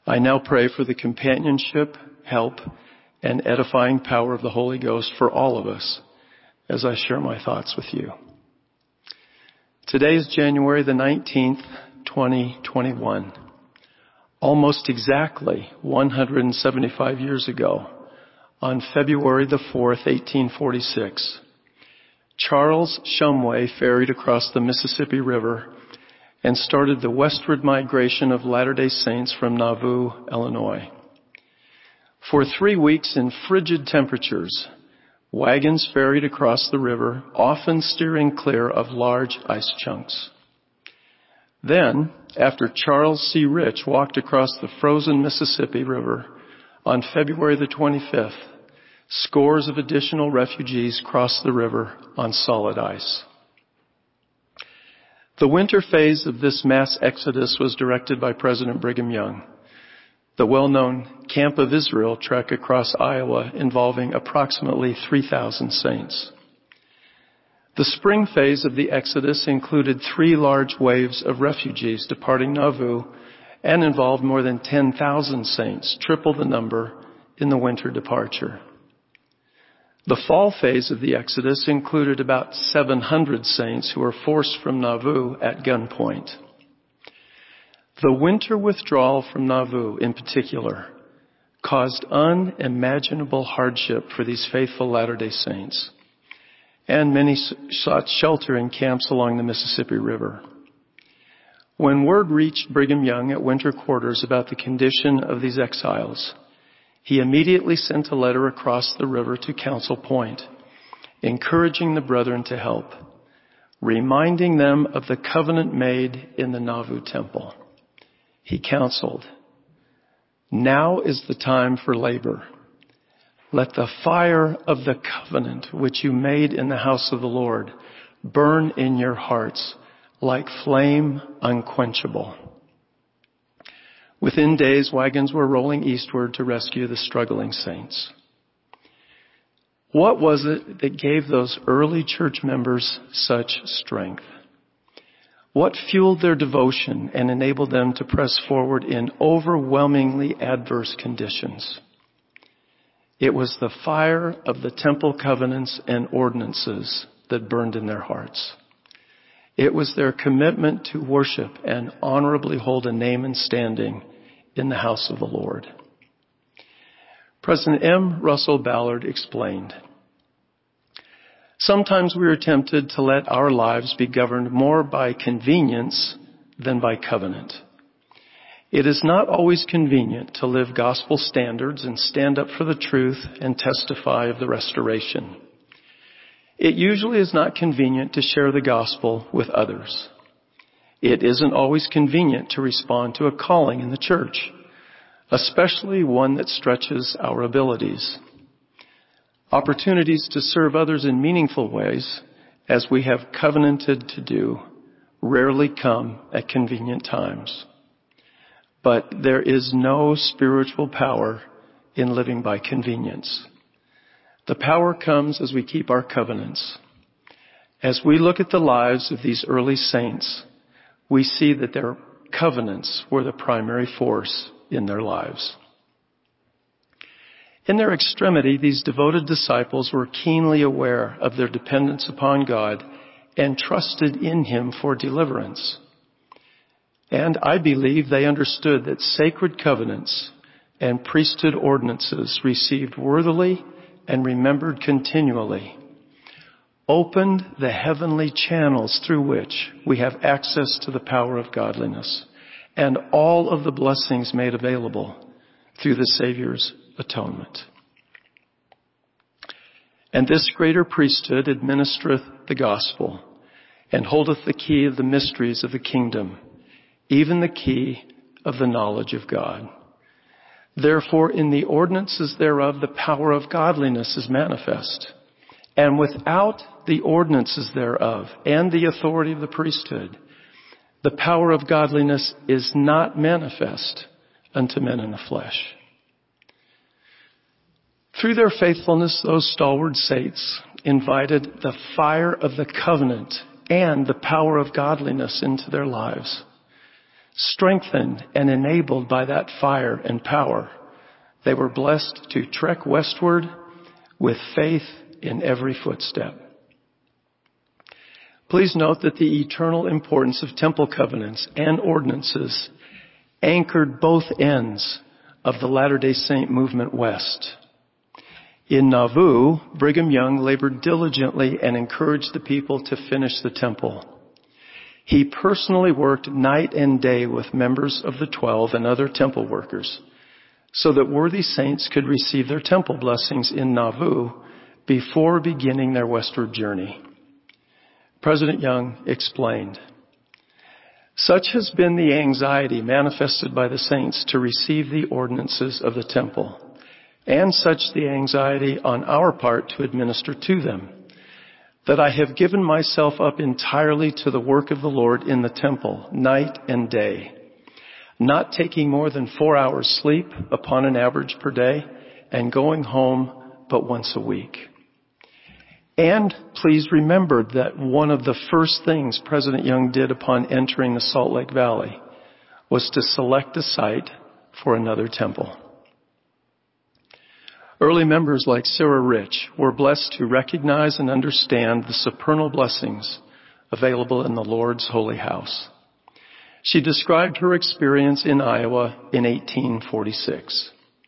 I now pray for the companionship, help, and edifying power of the Holy Ghost for all of us as I share my thoughts with you. Today is January the 19th, 2021. Almost exactly 175 years ago, on February the 4th, 1846, Charles Shumway ferried across the Mississippi River and started the westward migration of Latter-day Saints from Nauvoo, Illinois. For 3 weeks in frigid temperatures, wagons ferried across the river, often steering clear of large ice chunks. Then, after Charles C. Rich walked across the frozen Mississippi River on February the 25th, scores of additional refugees crossed the river on solid ice. The winter phase of this mass exodus was directed by President Brigham Young. The well-known Camp of Israel trek across Iowa involving approximately 3,000 saints. The spring phase of the exodus included 3 large waves of refugees departing Nauvoo and involved more than 10,000 saints, triple the number in the winter departure. The fall phase of the exodus included about 700 saints who were forced from Nauvoo at gunpoint. The winter withdrawal from Nauvoo, in particular, caused unimaginable hardship for these faithful Latter-day Saints, and many sought shelter in camps along the Mississippi River. When word reached Brigham Young at winter quarters about the condition of these exiles, he immediately sent a letter across the river to Council Point, encouraging the brethren to help, reminding them of the covenant made in the Nauvoo temple. He counseled, "Now is the time for labor. Let the fire of the covenant which you made in the house of the Lord burn in your hearts like flame unquenchable." Within days, wagons were rolling eastward to rescue the struggling saints. What was it that gave those early church members such strength? What fueled their devotion and enabled them to press forward in overwhelmingly adverse conditions? It was the fire of the temple covenants and ordinances that burned in their hearts. It was their commitment to worship and honorably hold a name and standing in the house of the Lord. President M. Russell Ballard explained, "Sometimes we are tempted to let our lives be governed more by convenience than by covenant. It is not always convenient to live gospel standards and stand up for the truth and testify of the restoration. It usually is not convenient to share the gospel with others. It isn't always convenient to respond to a calling in the church, especially one that stretches our abilities. Opportunities to serve others in meaningful ways, as we have covenanted to do, rarely come at convenient times. But there is no spiritual power in living by convenience. The power comes as we keep our covenants. As we look at the lives of these early saints, we see that their covenants were the primary force in their lives. In their extremity, these devoted disciples were keenly aware of their dependence upon God and trusted in Him for deliverance. And I believe they understood that sacred covenants and priesthood ordinances received worthily and remembered continually opened the heavenly channels through which we have access to the power of godliness and all of the blessings made available through the Savior's atonement. And this greater priesthood administereth the gospel and holdeth the key of the mysteries of the kingdom, even the key of the knowledge of God. Therefore, in the ordinances thereof, the power of godliness is manifest. And without the ordinances thereof and the authority of the priesthood, the power of godliness is not manifest unto men in the flesh. Through their faithfulness, those stalwart saints invited the fire of the covenant and the power of godliness into their lives. Strengthened and enabled by that fire and power, they were blessed to trek westward with faith in every footstep. Please note that the eternal importance of temple covenants and ordinances anchored both ends of the Latter-day Saint movement west. In Nauvoo, Brigham Young labored diligently and encouraged the people to finish the temple. He personally worked night and day with members of the 12 and other temple workers so that worthy saints could receive their temple blessings in Nauvoo before beginning their westward journey. President Young explained, "Such has been the anxiety manifested by the saints to receive the ordinances of the temple, and such the anxiety on our part to administer to them, that I have given myself up entirely to the work of the Lord in the temple, night and day, not taking more than 4 hours sleep upon an average per day, and going home but once a week." And please remember that one of the first things President Young did upon entering the Salt Lake Valley was to select a site for another temple. Early members like Sarah Rich were blessed to recognize and understand the supernal blessings available in the Lord's holy house. She described her experience in Iowa in 1846.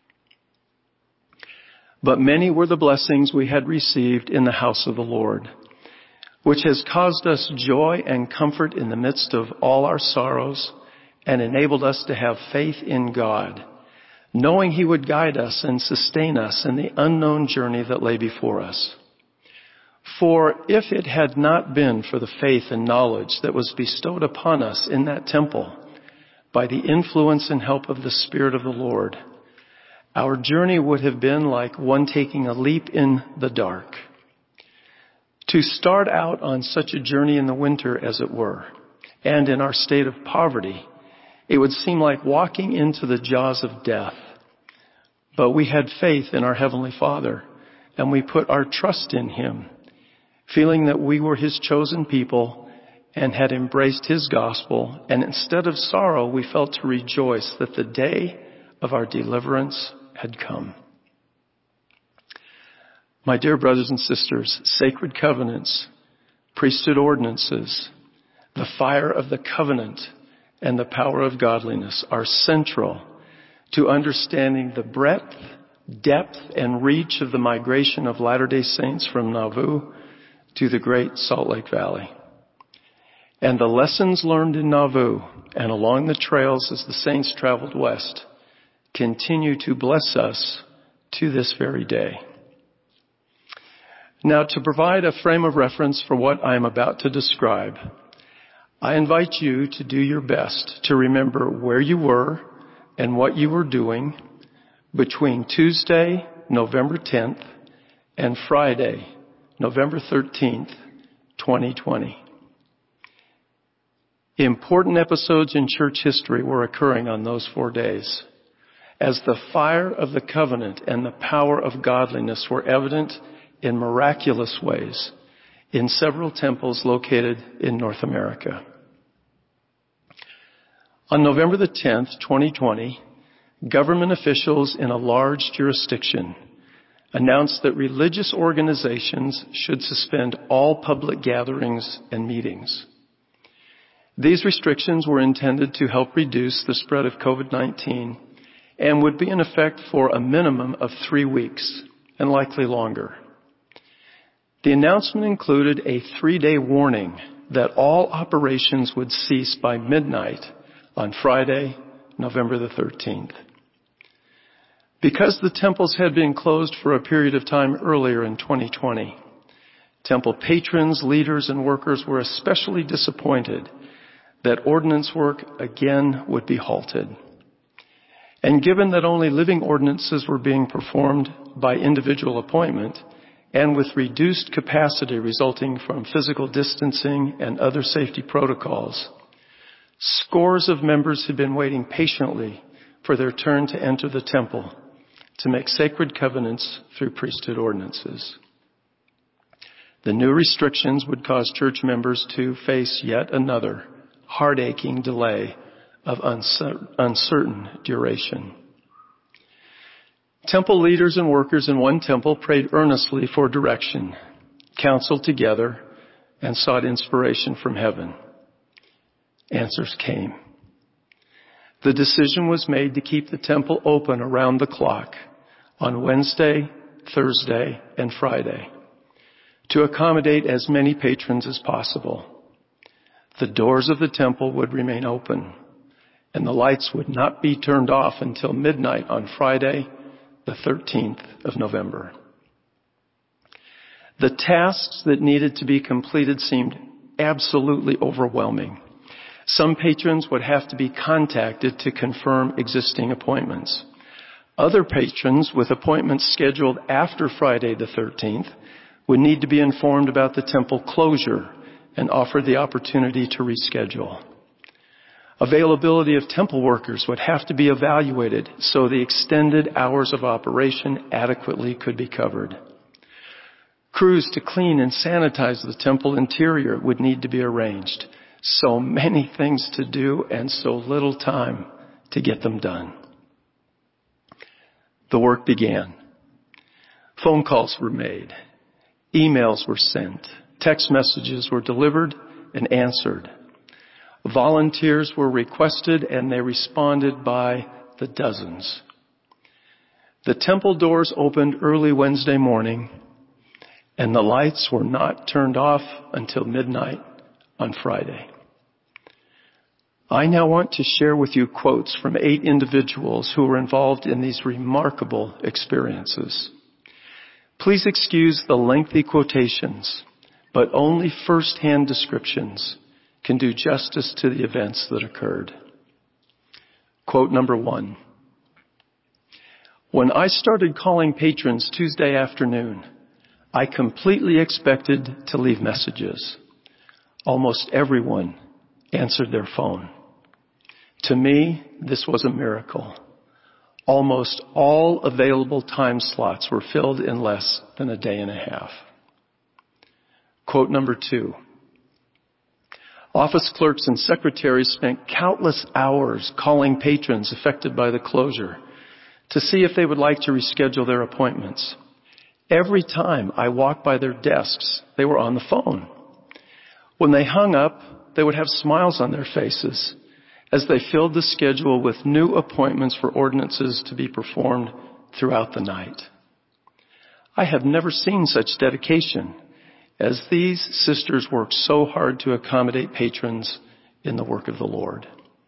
"But many were the blessings we had received in the house of the Lord, which has caused us joy and comfort in the midst of all our sorrows and enabled us to have faith in God, knowing He would guide us and sustain us in the unknown journey that lay before us. For if it had not been for the faith and knowledge that was bestowed upon us in that temple by the influence and help of the Spirit of the Lord, our journey would have been like one taking a leap in the dark. To start out on such a journey in the winter, as it were, and in our state of poverty, it would seem like walking into the jaws of death. But we had faith in our Heavenly Father, and we put our trust in Him, feeling that we were His chosen people and had embraced His gospel, and instead of sorrow, we felt to rejoice that the day of our deliverance had come." My dear brothers and sisters, sacred covenants, priesthood ordinances, the fire of the covenant, and the power of godliness are central to understanding the breadth, depth, and reach of the migration of Latter-day Saints from Nauvoo to the great Salt Lake Valley. And the lessons learned in Nauvoo and along the trails as the saints traveled west continue to bless us to this very day. Now, to provide a frame of reference for what I am about to describe, I invite you to do your best to remember where you were and what you were doing between Tuesday, November 10th, and Friday, November 13th, 2020. Important episodes in church history were occurring on those 4 days, as the fire of the covenant and the power of godliness were evident in miraculous ways in several temples located in North America. On November the 10th, 2020, government officials in a large jurisdiction announced that religious organizations should suspend all public gatherings and meetings. These restrictions were intended to help reduce the spread of COVID-19 and would be in effect for a minimum of 3 weeks and likely longer. The announcement included a 3-day warning that all operations would cease by midnight on Friday, November the 13th. Because the temples had been closed for a period of time earlier in 2020, temple patrons, leaders, and workers were especially disappointed that ordinance work again would be halted. And given that only living ordinances were being performed by individual appointment, and with reduced capacity resulting from physical distancing and other safety protocols, scores of members had been waiting patiently for their turn to enter the temple to make sacred covenants through priesthood ordinances. The new restrictions would cause church members to face yet another heart-aching delay of uncertain duration. Temple leaders and workers in one temple prayed earnestly for direction, counseled together, and sought inspiration from heaven. Answers came. The decision was made to keep the temple open around the clock on Wednesday, Thursday, and Friday to accommodate as many patrons as possible. The doors of the temple would remain open, and the lights would not be turned off until midnight on Friday, the 13th of November. The tasks that needed to be completed seemed absolutely overwhelming. Some patrons would have to be contacted to confirm existing appointments. Other patrons with appointments scheduled after Friday the 13th would need to be informed about the temple closure and offered the opportunity to reschedule. Availability of temple workers would have to be evaluated so the extended hours of operation adequately could be covered. Crews to clean and sanitize the temple interior would need to be arranged. So many things to do and so little time to get them done. The work began. Phone calls were made. Emails were sent. Text messages were delivered and answered. Volunteers were requested and they responded by the dozens. The temple doors opened early Wednesday morning and the lights were not turned off until midnight on Friday. I now want to share with you quotes from 8 individuals who were involved in these remarkable experiences. Please excuse the lengthy quotations, but only first-hand descriptions can do justice to the events that occurred. Quote number 1. When I started calling patrons Tuesday afternoon, I completely expected to leave messages. Almost everyone answered their phone. To me, this was a miracle. Almost all available time slots were filled in less than a day and a half. Quote number 2. Office clerks and secretaries spent countless hours calling patrons affected by the closure to see if they would like to reschedule their appointments. Every time I walked by their desks, they were on the phone. When they hung up, they would have smiles on their faces as they filled the schedule with new appointments for ordinances to be performed throughout the night. I have never seen such dedication as these sisters worked so hard to accommodate patrons in the work of the Lord.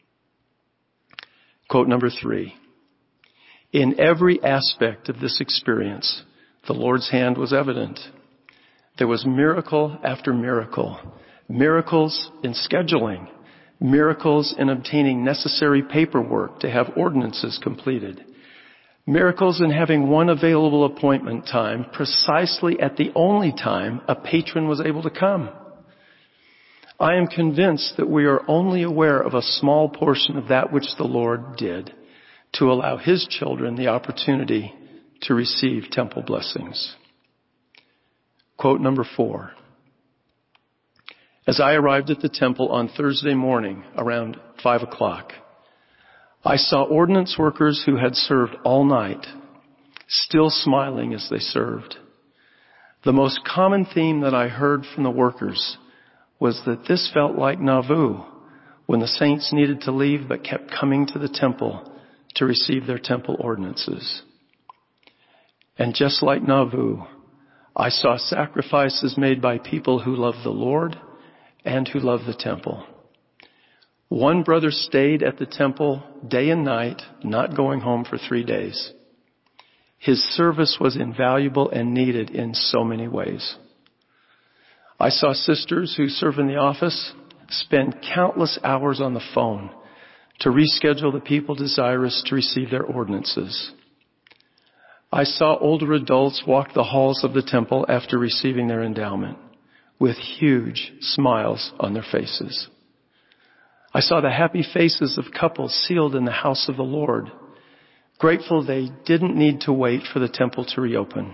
Quote number 3. In every aspect of this experience, the Lord's hand was evident. There was miracle after miracle. Miracles in scheduling. Miracles in obtaining necessary paperwork to have ordinances completed. Miracles in having one available appointment time precisely at the only time a patron was able to come. I am convinced that we are only aware of a small portion of that which the Lord did to allow His children the opportunity to receive temple blessings. Quote number 4. As I arrived at the temple on Thursday morning around 5 o'clock, I saw ordinance workers who had served all night, still smiling as they served. The most common theme that I heard from the workers was that this felt like Nauvoo, when the saints needed to leave but kept coming to the temple to receive their temple ordinances. And just like Nauvoo, I saw sacrifices made by people who love the Lord and who love the temple. One brother stayed at the temple day and night, not going home for 3 days. His service was invaluable and needed in so many ways. I saw sisters who serve in the office spend countless hours on the phone to reschedule the people desirous to receive their ordinances. I saw older adults walk the halls of the temple after receiving their endowment with huge smiles on their faces. I saw the happy faces of couples sealed in the house of the Lord, grateful they didn't need to wait for the temple to reopen.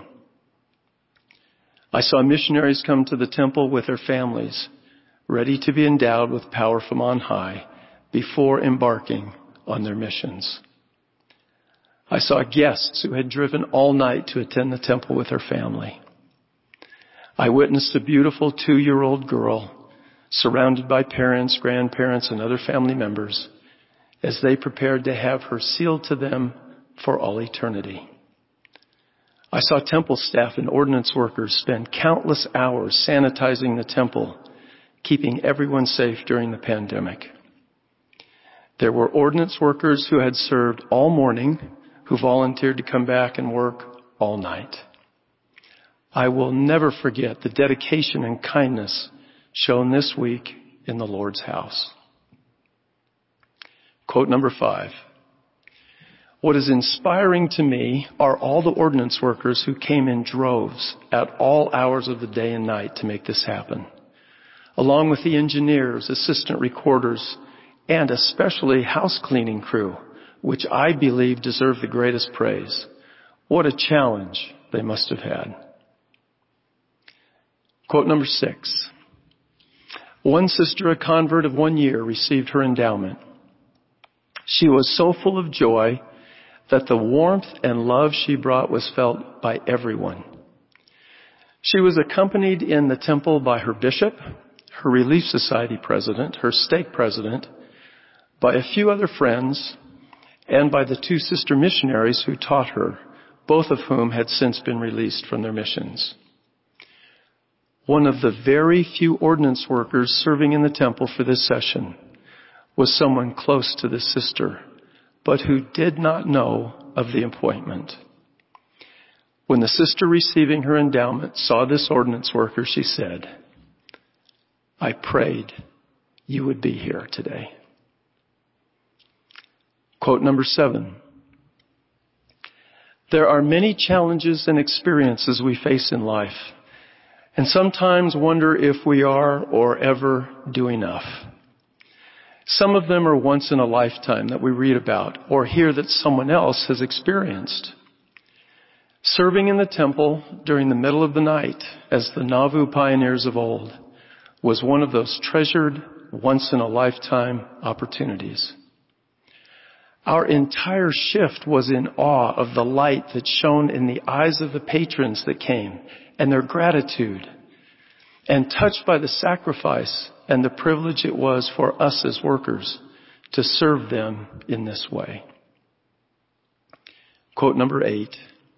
I saw missionaries come to the temple with their families, ready to be endowed with power from on high before embarking on their missions. I saw guests who had driven all night to attend the temple with their family. I witnessed a beautiful 2-year-old girl surrounded by parents, grandparents, and other family members as they prepared to have her sealed to them for all eternity. I saw temple staff and ordinance workers spend countless hours sanitizing the temple, keeping everyone safe during the pandemic. There were ordinance workers who had served all morning, who volunteered to come back and work all night. I will never forget the dedication and kindness shown this week in the Lord's house. Quote number 5. What is inspiring to me are all the ordinance workers who came in droves at all hours of the day and night to make this happen, along with the engineers, assistant recorders, and especially house cleaning crew, which I believe deserve the greatest praise. What a challenge they must have had. Quote number 6. One sister, a convert of 1 year, received her endowment. She was so full of joy that the warmth and love she brought was felt by everyone. She was accompanied in the temple by her bishop, her Relief Society president, her stake president, by a few other friends, and by the 2 sister missionaries who taught her, both of whom had since been released from their missions. One of the very few ordinance workers serving in the temple for this session was someone close to this sister, but who did not know of the appointment. When the sister receiving her endowment saw this ordinance worker, she said, "I prayed you would be here today." Quote number 7. There are many challenges and experiences we face in life, and sometimes wonder if we are or ever do enough. Some of them are once in a lifetime that we read about or hear that someone else has experienced. Serving in the temple during the middle of the night as the Nauvoo pioneers of old was one of those treasured once-in-a-lifetime opportunities. Our entire shift was in awe of the light that shone in the eyes of the patrons that came and their gratitude, and touched by the sacrifice and the privilege it was for us as workers to serve them in this way. Quote number 8.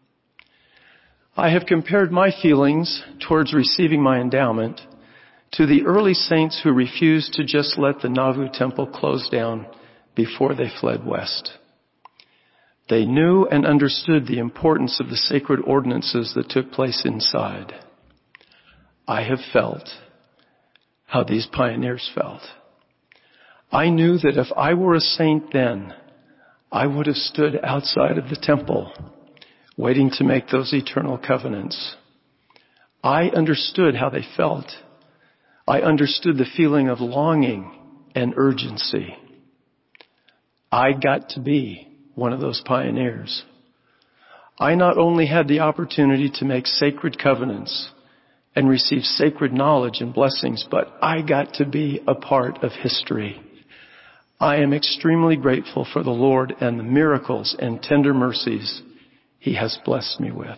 I have compared my feelings towards receiving my endowment to the early saints who refused to just let the Nauvoo temple close down before they fled west. They knew and understood the importance of the sacred ordinances that took place inside. I have felt how these pioneers felt. I knew that if I were a saint then, I would have stood outside of the temple, waiting to make those eternal covenants. I understood how they felt. I understood the feeling of longing and urgency. I got to be one of those pioneers. I not only had the opportunity to make sacred covenants and receive sacred knowledge and blessings, but I got to be a part of history. I am extremely grateful for the Lord and the miracles and tender mercies He has blessed me with.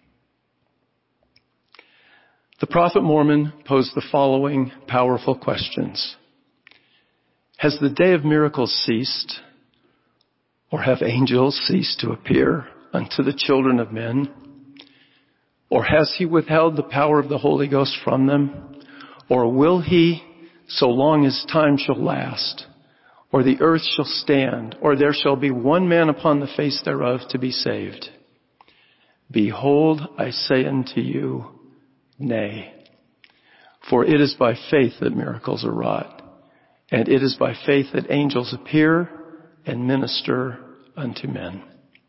The Prophet Mormon posed the following powerful questions. Has the day of miracles ceased? Or have angels ceased to appear unto the children of men? Or has He withheld the power of the Holy Ghost from them? Or will He, so long as time shall last, or the earth shall stand, or there shall be one man upon the face thereof to be saved? Behold, I say unto you, nay. For it is by faith that miracles are wrought, and it is by faith that angels appear and minister unto men.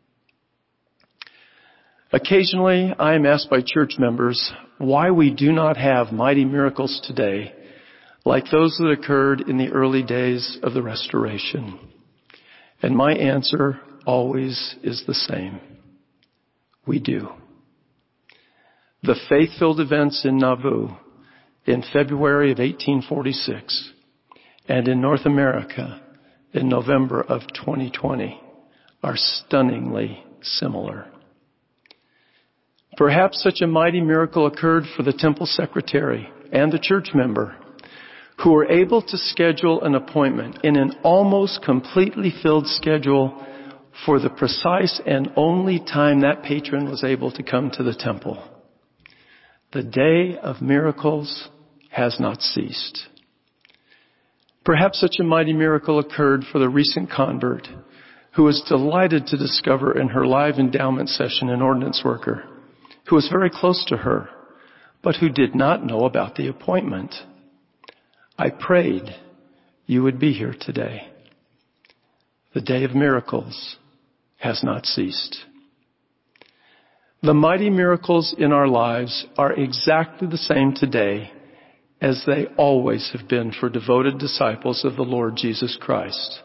Occasionally, I am asked by church members why we do not have mighty miracles today like those that occurred in the early days of the Restoration. And my answer always is the same. We do. The faith-filled events in Nauvoo in February of 1846 and in North America in November of 2020 are stunningly similar. Perhaps such a mighty miracle occurred for the temple secretary and the church member who were able to schedule an appointment in an almost completely filled schedule for the precise and only time that patron was able to come to the temple. The day of miracles has not ceased. Perhaps such a mighty miracle occurred for the recent convert who was delighted to discover in her live endowment session an ordinance worker who was very close to her, but who did not know about the appointment. I prayed you would be here today. The day of miracles has not ceased. The mighty miracles in our lives are exactly the same today as they always have been for devoted disciples of the Lord Jesus Christ.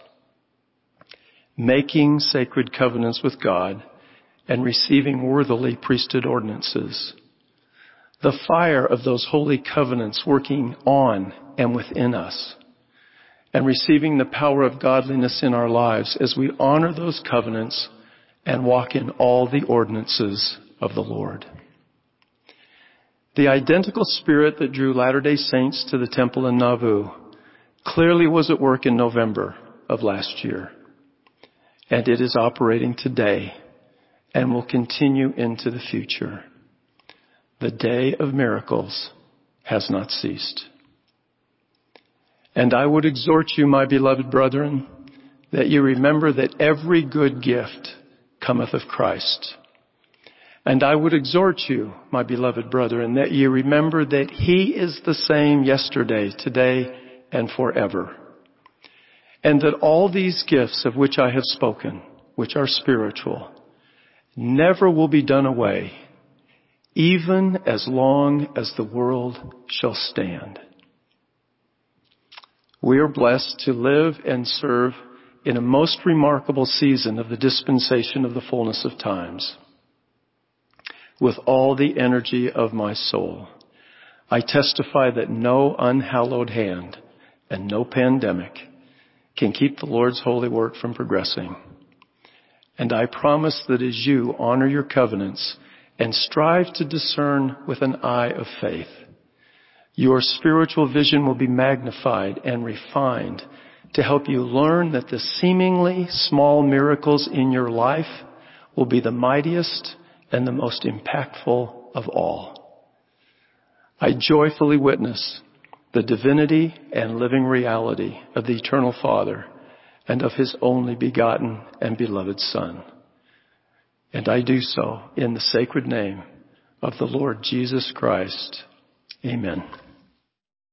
Making sacred covenants with God and receiving worthily priesthood ordinances. The fire of those holy covenants working on and within us, and receiving the power of godliness in our lives as we honor those covenants and walk in all the ordinances of the Lord. The identical spirit that drew Latter-day Saints to the temple in Nauvoo clearly was at work in November of last year, and it is operating today and will continue into the future. The day of miracles has not ceased. And I would exhort you, my beloved brethren, that you remember that every good gift cometh of Christ. And I would exhort you, my beloved brethren, that you remember that He is the same yesterday, today, and forever. And that all these gifts of which I have spoken, which are spiritual, never will be done away, even as long as the world shall stand. We are blessed to live and serve in a most remarkable season of the dispensation of the fullness of times. With all the energy of my soul, I testify that no unhallowed hand and no pandemic can keep the Lord's holy work from progressing. And I promise that as you honor your covenants and strive to discern with an eye of faith, your spiritual vision will be magnified and refined to help you learn that the seemingly small miracles in your life will be the mightiest and the most impactful of all. I joyfully witness the divinity and living reality of the Eternal Father and of His only begotten and beloved Son. And I do so in the sacred name of the Lord Jesus Christ. Amen.